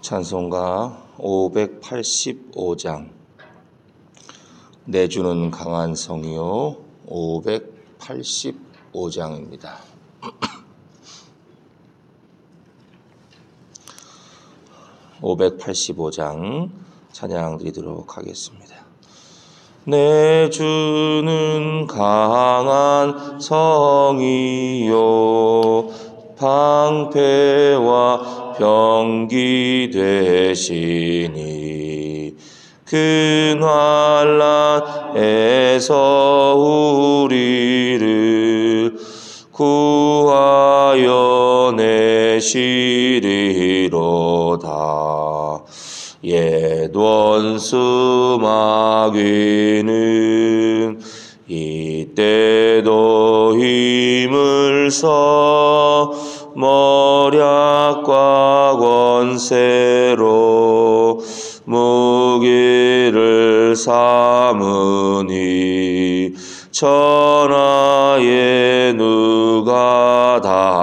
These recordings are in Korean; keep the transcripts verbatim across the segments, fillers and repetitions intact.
찬송가 오백팔십오 장 내주는 강한 성이요 오백팔십오 장입니다. 오백팔십오 장 찬양 드리도록 하겠습니다. 내주는 강한 성이요 방패와 병기 되시니 그 환난에서 우리를 구하여 내시리로다. 옛 원수 마귀는 이때도 힘을 써 머략과 권세로 무기를 삼으니 천하에 누가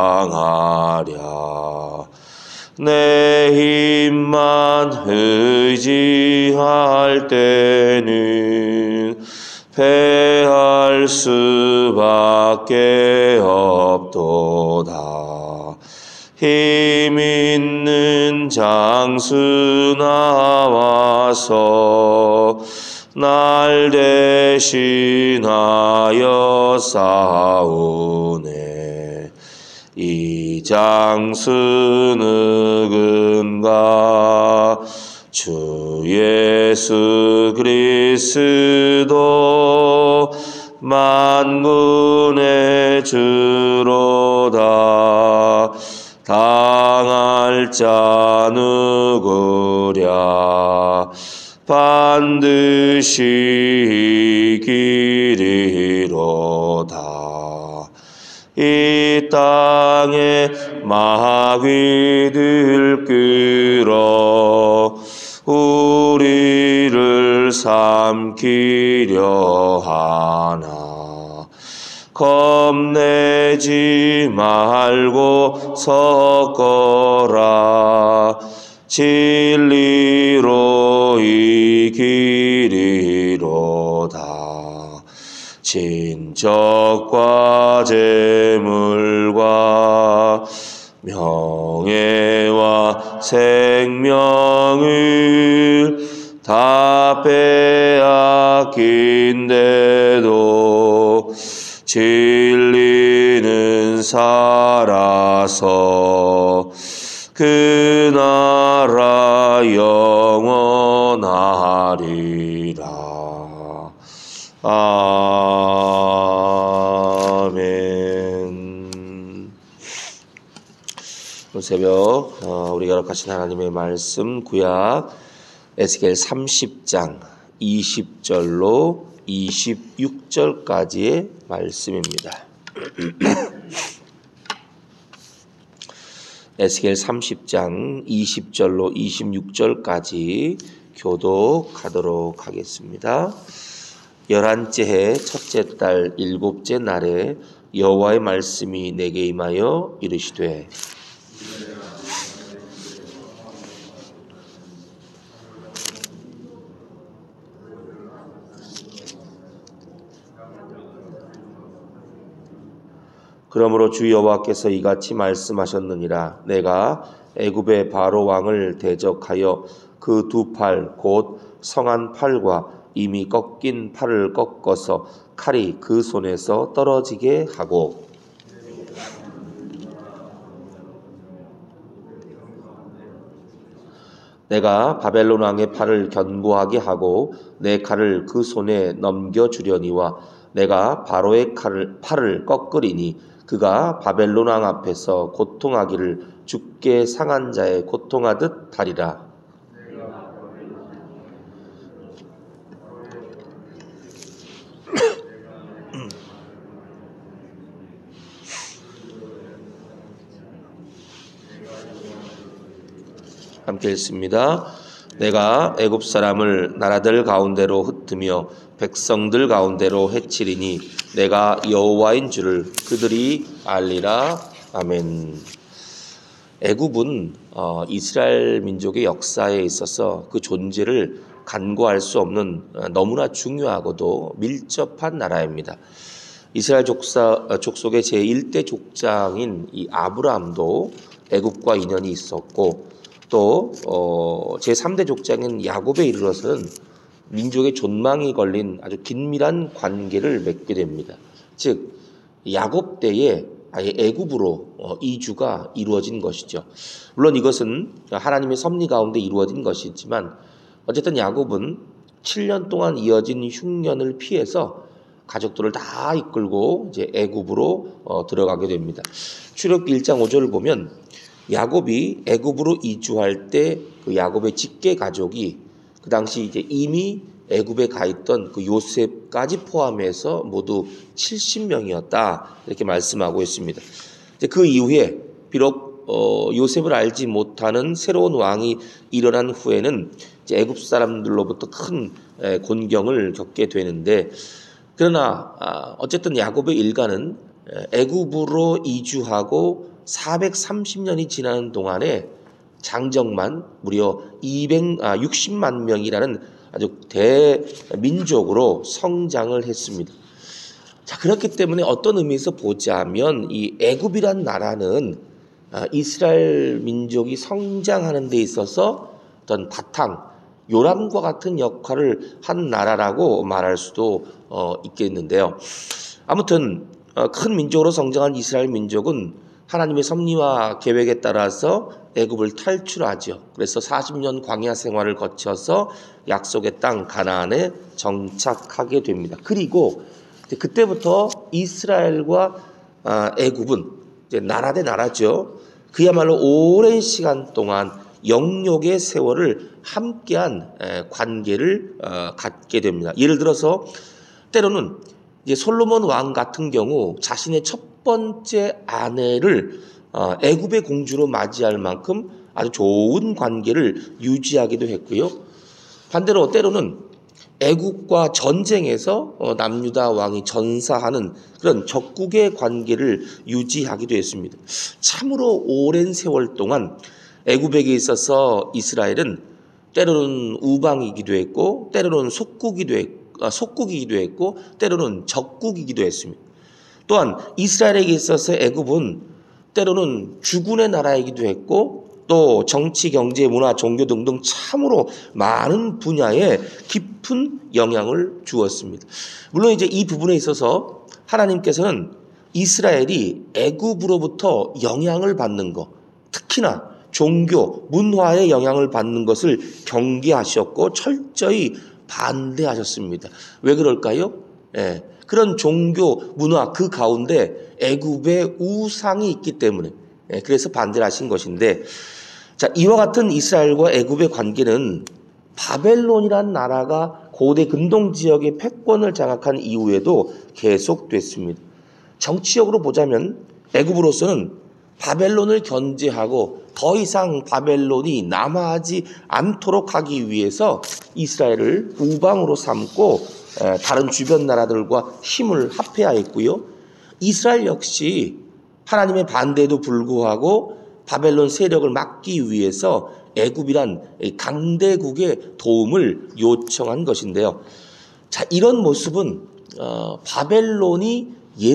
당하랴. 내 힘만 의지할 때는 패할 수밖에 없도다. 힘 있는 장수 나와서 날 대신하여 싸우네. 이 장수 누군가? 주 예수 그리스도 만군의 주로다. 당할 자 누구랴? 반드시 이기리로다. 이 땅에 마귀들 끌어 우리를 삼키려 하나. 겁내지 말고 섰거라. 진리로 이기리로다. 친척과 재물과 명예와 생명을 다 빼앗긴데도 진리는 살아서 그 나라 영원하리라. 아멘. 오늘 새벽 우리가 허락하신 하나님의 말씀 구약 에스겔 삼십 장 이십 절로 이십육 절까지의 말씀입니다. 에스겔 삼십 장 이십 절로 이십육 절까지 교독하도록 하겠습니다. 열한째 해 첫째 달 일곱째 날에 여호와의 말씀이 내게 임하여 이르시되 그러므로 주 여호와께서 이같이 말씀하셨느니라. 내가 애굽의 바로 왕을 대적하여 그 두 팔 곧 성한 팔과 이미 꺾인 팔을 꺾어서 칼이 그 손에서 떨어지게 하고 내가 바벨론 왕의 팔을 견고하게 하고 내 칼을 그 손에 넘겨주려니와 내가 바로의 칼을, 팔을 꺾으리니 그가 바벨론 왕 앞에서 고통하기를 죽게 상한 자의 고통하듯 하리라. 함께 읽습니다. 내가 애굽 사람을 나라들 가운데로 흩으며 백성들 가운데로 해치리니 내가 여호와인 줄을 그들이 알리라. 아멘. 애굽은 어, 이스라엘 민족의 역사에 있어서 그 존재를 간과할 수 없는 어, 너무나 중요하고도 밀접한 나라입니다. 이스라엘 족사, 어, 족속의 제일 대 족장인 이 아브라함도 애굽과 인연이 있었고 또 어, 제삼 대 족장인 야곱에 이르러서는 민족의 존망이 걸린 아주 긴밀한 관계를 맺게 됩니다. 즉 야곱 때에 아예 애굽으로 어, 이주가 이루어진 것이죠. 물론 이것은 하나님의 섭리 가운데 이루어진 것이지만 어쨌든 야곱은 칠 년 동안 이어진 흉년을 피해서 가족들을 다 이끌고 이제 애굽으로 어, 들어가게 됩니다. 출애굽기 일 장 오 절을 보면 야곱이 애굽으로 이주할 때 그 야곱의 직계 가족이 그 당시 이제 이미 애굽에 가 있던 그 요셉까지 포함해서 모두 칠십 명이었다 이렇게 말씀하고 있습니다. 이제 그 이후에 비록 어, 요셉을 알지 못하는 새로운 왕이 일어난 후에는 이제 애굽 사람들로부터 큰 에, 곤경을 겪게 되는데 그러나 아, 어쨌든 야곱의 일가는 애굽으로 이주하고 사백삼십 년이 지나는 동안에 장정만 무려 이백육십만 명이라는 아주 대민족으로 성장을 했습니다. 자, 그렇기 때문에 어떤 의미에서 보자면 이 애굽이란 나라는 이스라엘 민족이 성장하는 데 있어서 어떤 바탕, 요람과 같은 역할을 한 나라라고 말할 수도 있겠는데요. 아무튼 큰 민족으로 성장한 이스라엘 민족은 하나님의 섭리와 계획에 따라서 애굽을 탈출하죠. 그래서 사십 년 광야 생활을 거쳐서 약속의 땅 가나안에 정착하게 됩니다. 그리고 그때부터 이스라엘과 애굽은 이제 나라 대 나라죠. 그야말로 오랜 시간 동안 영역의 세월을 함께한 관계를 갖게 됩니다. 예를 들어서 때로는 이제 솔로몬 왕 같은 경우 자신의 첫 번째 아내를 애굽의 공주로 맞이할 만큼 아주 좋은 관계를 유지하기도 했고요. 반대로 때로는 애굽과 전쟁에서 남유다 왕이 전사하는 그런 적국의 관계를 유지하기도 했습니다. 참으로 오랜 세월 동안 애굽에게 있어서 이스라엘은 때로는 우방이기도 했고 때로는 속국이기도 했고, 속국이기도 했고 때로는 적국이기도 했습니다. 또한 이스라엘에게 있어서 애굽은 때로는 주군의 나라이기도 했고 또 정치, 경제, 문화, 종교 등등 참으로 많은 분야에 깊은 영향을 주었습니다. 물론 이제 이 부분에 있어서 하나님께서는 이스라엘이 애굽으로부터 영향을 받는 것, 특히나 종교, 문화의 영향을 받는 것을 경계하셨고 철저히 반대하셨습니다. 왜 그럴까요? 예, 그런 종교, 문화 그 가운데 애굽의 우상이 있기 때문에 예, 그래서 반대를 하신 것인데 자, 이와 같은 이스라엘과 애굽의 관계는 바벨론이라는 나라가 고대 근동 지역의 패권을 장악한 이후에도 계속됐습니다. 정치적으로 보자면 애굽으로서는 바벨론을 견제하고 더 이상 바벨론이 남하하지 않도록 하기 위해서 이스라엘을 우방으로 삼고 다른 주변 나라들과 힘을 합해하였고요. 이스라엘 역시 하나님의 반대에도 불구하고 바벨론 세력을 막기 위해서 애굽이란 강대국의 도움을 요청한 것인데요. 자, 이런 모습은 어, 바벨론이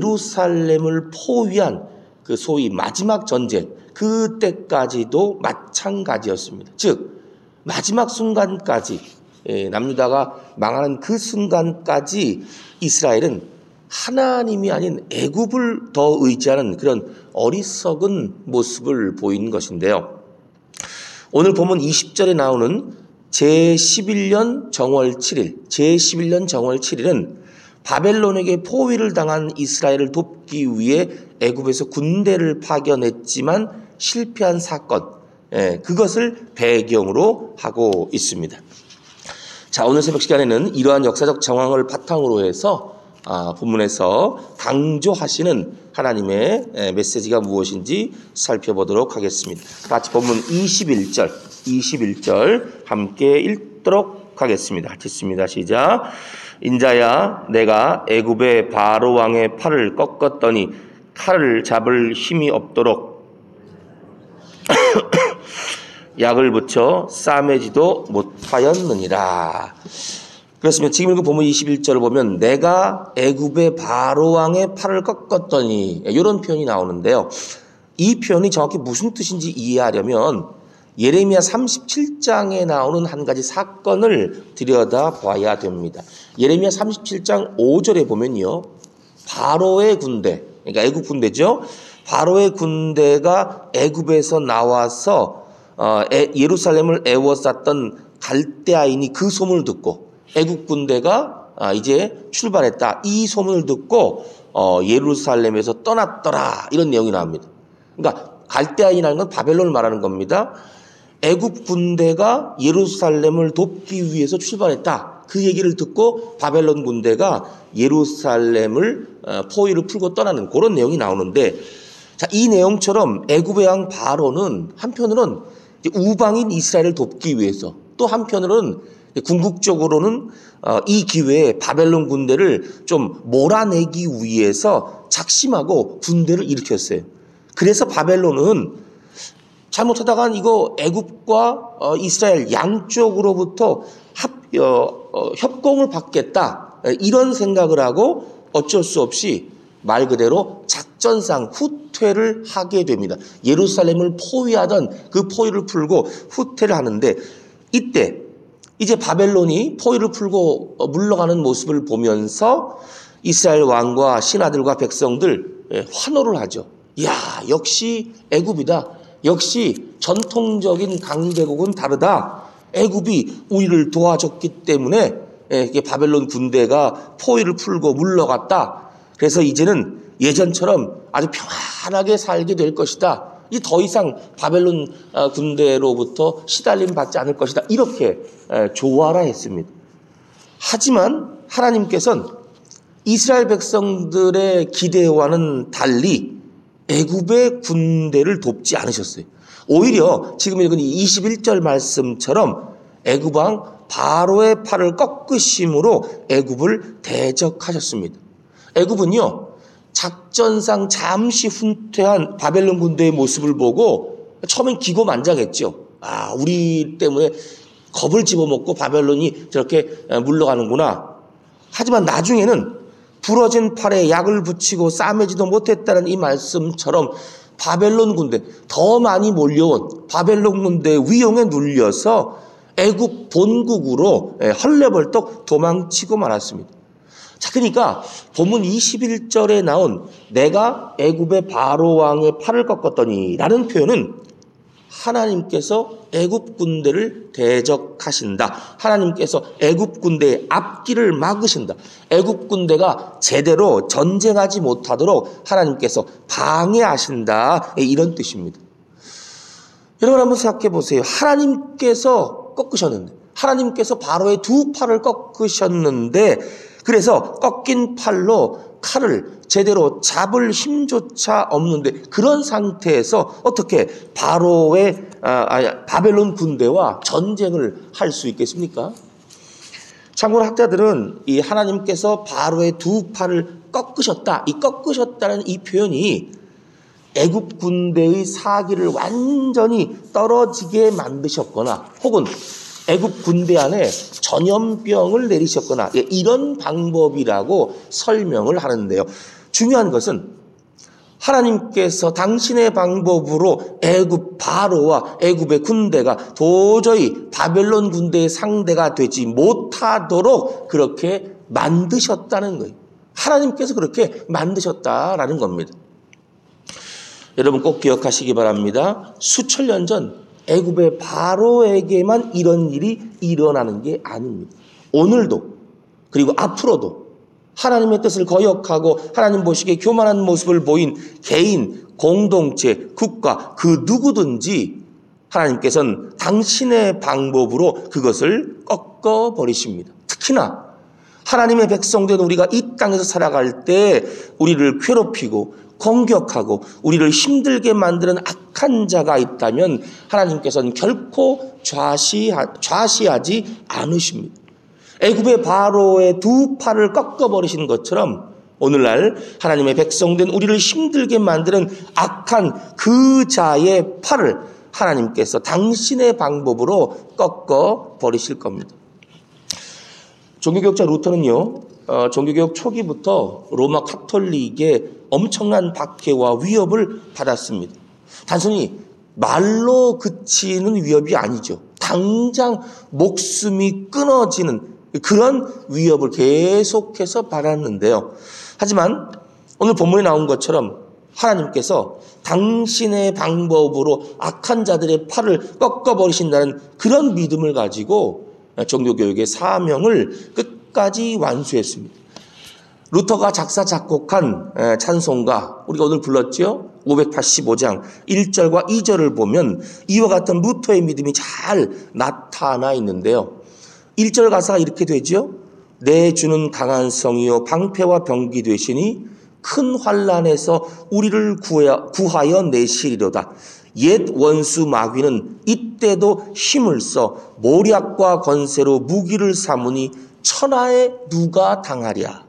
예루살렘을 포위한 그 소위 마지막 전쟁 그때까지도 마찬가지였습니다. 즉 마지막 순간까지 예, 남유다가 망하는 그 순간까지 이스라엘은 하나님이 아닌 애굽을 더 의지하는 그런 어리석은 모습을 보인 것인데요. 오늘 보면 이십 절에 나오는 제십일 년 정월 칠 일, 제십일 년 정월 칠 일은 바벨론에게 포위를 당한 이스라엘을 돕기 위해 애굽에서 군대를 파견했지만 실패한 사건, 예, 그것을 배경으로 하고 있습니다. 자, 오늘 새벽 시간에는 이러한 역사적 정황을 바탕으로 해서 아, 본문에서 강조하시는 하나님의 메시지가 무엇인지 살펴보도록 하겠습니다. 같이 본문 이십일 절, 이십일 절 함께 읽도록 하겠습니다. 듣습니다. 시작. 인자야, 내가 애굽의 바로 왕의 팔을 꺾었더니 칼을 잡을 힘이 없도록 약을 붙여 싸매지도 못하였느니라. 그렇습니다. 지금 읽은 본문 이십일 절을 보면 내가 애굽의 바로 왕의 팔을 꺾었더니 이런 표현이 나오는데요. 이 표현이 정확히 무슨 뜻인지 이해하려면 예레미야 삼십칠 장에 나오는 한 가지 사건을 들여다봐야 됩니다. 예레미야 삼십칠 장 오 절에 보면요. 바로의 군대, 그러니까 애굽 군대죠. 바로의 군대가 애굽에서 나와서 어, 에, 예루살렘을 애워쌌던 갈대아인이 그 소문을 듣고 애굽 군대가 아, 이제 출발했다. 이 소문을 듣고 어, 예루살렘에서 떠났더라. 이런 내용이 나옵니다. 그러니까 갈대아인이라는 건 바벨론을 말하는 겁니다. 애굽 군대가 예루살렘을 돕기 위해서 출발했다. 그 얘기를 듣고 바벨론 군대가 예루살렘을 어, 포위를 풀고 떠나는 그런 내용이 나오는데, 자, 이 내용처럼 애굽의 왕 바로는 한편으로는 우방인 이스라엘을 돕기 위해서, 또 한편으로는 궁극적으로는 어, 이 기회에 바벨론 군대를 좀 몰아내기 위해서 작심하고 군대를 일으켰어요. 그래서 바벨론은 잘못하다간 이거 애굽과 어, 이스라엘 양쪽으로부터 합, 어, 어, 협공을 받겠다, 이런 생각을 하고 어쩔 수 없이 말 그대로 작전상 후퇴를 하게 됩니다. 예루살렘을 포위하던 그 포위를 풀고 후퇴를 하는데, 이때 이제 바벨론이 포위를 풀고 물러가는 모습을 보면서 이스라엘 왕과 신하들과 백성들 환호를 하죠. 야, 역시 애굽이다. 역시 전통적인 강대국은 다르다. 애굽이 우리를 도와줬기 때문에 바벨론 군대가 포위를 풀고 물러갔다. 그래서 이제는 예전처럼 아주 평안하게 살게 될 것이다. 이제 더 이상 바벨론 군대로부터 시달림 받지 않을 것이다. 이렇게 조화라 했습니다. 하지만 하나님께서는 이스라엘 백성들의 기대와는 달리 애굽의 군대를 돕지 않으셨어요. 오히려 지금 읽은 이십일 절 말씀처럼 애굽 왕 바로의 팔을 꺾으심으로 애굽을 대적하셨습니다. 애굽은요, 작전상 잠시 후퇴한 바벨론 군대의 모습을 보고 처음엔 기고만장했죠. 아, 우리 때문에 겁을 집어먹고 바벨론이 저렇게 물러가는구나. 하지만 나중에는 부러진 팔에 약을 붙이고 싸매지도 못했다는 이 말씀처럼 바벨론 군대, 더 많이 몰려온 바벨론 군대의 위용에 눌려서 애굽 본국으로 헐레벌떡 도망치고 말았습니다. 자, 그러니까 본문 이십일 절에 나온 내가 애굽의 바로 왕의 팔을 꺾었더니 라는 표현은 하나님께서 애굽 군대를 대적하신다. 하나님께서 애굽 군대의 앞길을 막으신다. 애굽 군대가 제대로 전쟁하지 못하도록 하나님께서 방해하신다. 이런 뜻입니다. 여러분 한번 생각해 보세요. 하나님께서 꺾으셨는데, 하나님께서 바로의 두 팔을 꺾으셨는데, 그래서 꺾인 팔로 칼을 제대로 잡을 힘조차 없는데, 그런 상태에서 어떻게 바로의 아, 아, 바벨론 군대와 전쟁을 할 수 있겠습니까? 참고로 학자들은 이 하나님께서 바로의 두 팔을 꺾으셨다, 이 꺾으셨다는 이 표현이 애굽 군대의 사기를 완전히 떨어지게 만드셨거나, 혹은 애굽 군대 안에 전염병을 내리셨거나, 이런 방법이라고 설명을 하는데요. 중요한 것은 하나님께서 당신의 방법으로 애굽 바로와 애굽의 군대가 도저히 바벨론 군대의 상대가 되지 못하도록 그렇게 만드셨다는 거예요. 하나님께서 그렇게 만드셨다라는 겁니다. 여러분 꼭 기억하시기 바랍니다. 수천 년 전 애굽의 바로에게만 이런 일이 일어나는 게 아닙니다. 오늘도, 그리고 앞으로도 하나님의 뜻을 거역하고 하나님 보시기에 교만한 모습을 보인 개인, 공동체, 국가, 그 누구든지 하나님께서는 당신의 방법으로 그것을 꺾어버리십니다. 특히나 하나님의 백성된 우리가 이 땅에서 살아갈 때 우리를 괴롭히고 공격하고 우리를 힘들게 만드는 악한 자가 있다면 하나님께서는 결코 좌시하, 좌시하지 않으십니다. 애굽의 바로의 두 팔을 꺾어버리신 것처럼 오늘날 하나님의 백성된 우리를 힘들게 만드는 악한 그 자의 팔을 하나님께서 당신의 방법으로 꺾어 버리실 겁니다. 종교개혁자 루터는요, 어, 종교개혁 초기부터 로마 카톨릭의 엄청난 박해와 위협을 받았습니다. 단순히 말로 그치는 위협이 아니죠. 당장 목숨이 끊어지는 그런 위협을 계속해서 받았는데요. 하지만 오늘 본문에 나온 것처럼 하나님께서 당신의 방법으로 악한 자들의 팔을 꺾어버리신다는 그런 믿음을 가지고 종교개혁의 사명을 끝까지 완수했습니다. 루터가 작사 작곡한 찬송가 우리가 오늘 불렀죠. 오백팔십오 장 일 절과 이 절을 보면 이와 같은 루터의 믿음이 잘 나타나 있는데요. 일 절 가사가 이렇게 되죠. 내 주는 강한 성이요 방패와 병기 되시니 큰 환난에서 우리를 구하여 내시리로다. 옛 원수 마귀는 이때도 힘을 써 모략과 권세로 무기를 삼으니 천하에 누가 당하랴.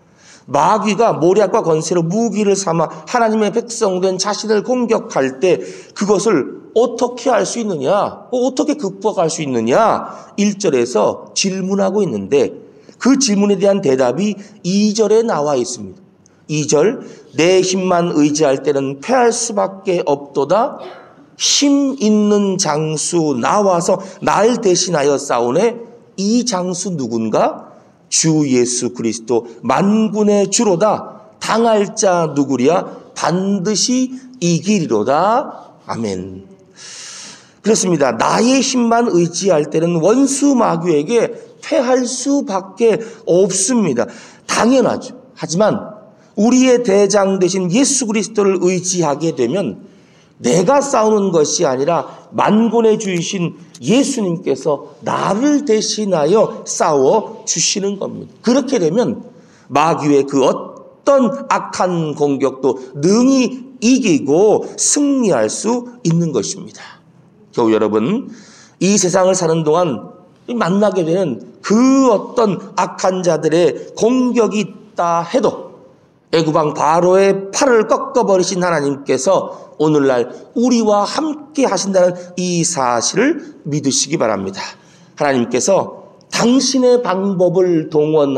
마귀가 모략과 권세로 무기를 삼아 하나님의 백성된 자신을 공격할 때 그것을 어떻게 할 수 있느냐? 어떻게 극복할 수 있느냐? 일 절에서 질문하고 있는데 그 질문에 대한 대답이 이 절에 나와 있습니다. 이 절 내 힘만 의지할 때는 패할 수밖에 없도다. 힘 있는 장수 나와서 날 대신하여 싸우네. 이 장수 누군가? 주 예수 그리스도 만군의 주로다. 당할 자 누구랴? 반드시 이기리로다. 아멘. 그렇습니다. 나의 힘만 의지할 때는 원수 마귀에게 패할 수밖에 없습니다. 당연하죠. 하지만 우리의 대장 되신 예수 그리스도를 의지하게 되면 내가 싸우는 것이 아니라 만군의 주이신 예수님께서 나를 대신하여 싸워 주시는 겁니다. 그렇게 되면 마귀의 그 어떤 악한 공격도 능히 이기고 승리할 수 있는 것입니다. 겨우 여러분, 이 세상을 사는 동안 만나게 되는 그 어떤 악한 자들의 공격이 있다 해도 애굽왕 바로의 팔을 꺾어버리신 하나님께서 오늘날 우리와 함께 하신다는 이 사실을 믿으시기 바랍니다. 하나님께서 당신의 방법을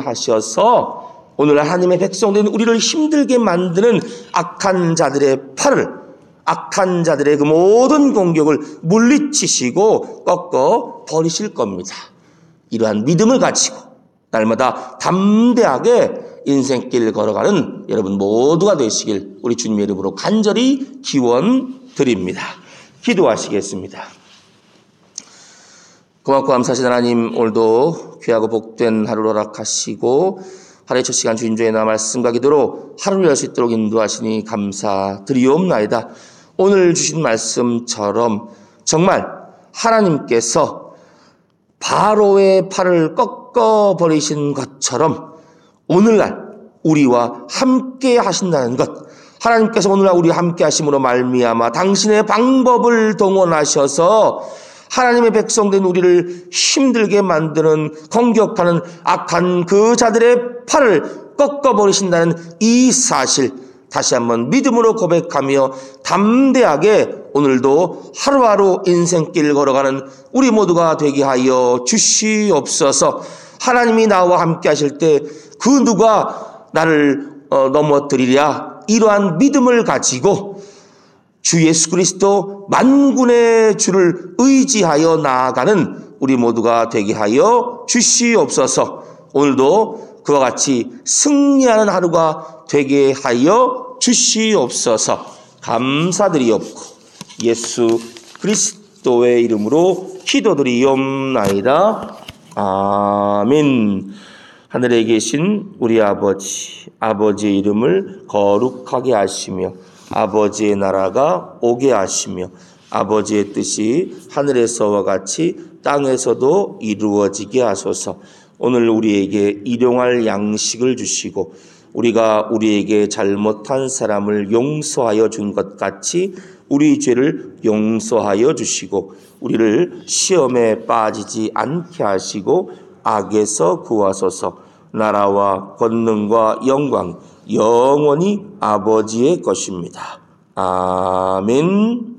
동원하셔서 오늘날 하나님의 백성된 우리를 힘들게 만드는 악한 자들의 팔을, 악한 자들의 그 모든 공격을 물리치시고 꺾어버리실 겁니다. 이러한 믿음을 가지고 날마다 담대하게 인생길 걸어가는 여러분 모두가 되시길 우리 주님의 이름으로 간절히 기원 드립니다. 기도하시겠습니다. 고맙고 감사하신 하나님, 오늘도 귀하고 복된 하루를 허락하시고 하루의 첫 시간 주인조의 나 말씀과 기도로 하루를 열 수 있도록 인도하시니 감사드리옵나이다. 오늘 주신 말씀처럼 정말 하나님께서 바로의 팔을 꺾어버리신 것처럼 오늘날 우리와 함께 하신다는 것, 하나님께서 오늘날 우리와 함께 하심으로 말미암아 당신의 방법을 동원하셔서 하나님의 백성된 우리를 힘들게 만드는 공격하는 악한 그 자들의 팔을 꺾어버리신다는 이 사실 다시 한번 믿음으로 고백하며 담대하게 오늘도 하루하루 인생길 걸어가는 우리 모두가 되게 하여 주시옵소서. 하나님이 나와 함께 하실 때 그 누가 나를 어, 넘어뜨리랴, 이러한 믿음을 가지고 주 예수 그리스도 만군의 주를 의지하여 나아가는 우리 모두가 되게 하여 주시옵소서. 오늘도 그와 같이 승리하는 하루가 되게 하여 주시옵소서. 감사드리옵고 예수 그리스도의 이름으로 기도드리옵나이다. 아멘. 하늘에 계신 우리 아버지, 아버지의 이름을 거룩하게 하시며 아버지의 나라가 오게 하시며 아버지의 뜻이 하늘에서와 같이 땅에서도 이루어지게 하소서. 오늘 우리에게 일용할 양식을 주시고 우리가 우리에게 잘못한 사람을 용서하여 준 것 같이 우리 죄를 용서하여 주시고 우리를 시험에 빠지지 않게 하시고 악에서 구하소서. 나라와 권능과 영광 영원히 아버지의 것입니다. 아멘.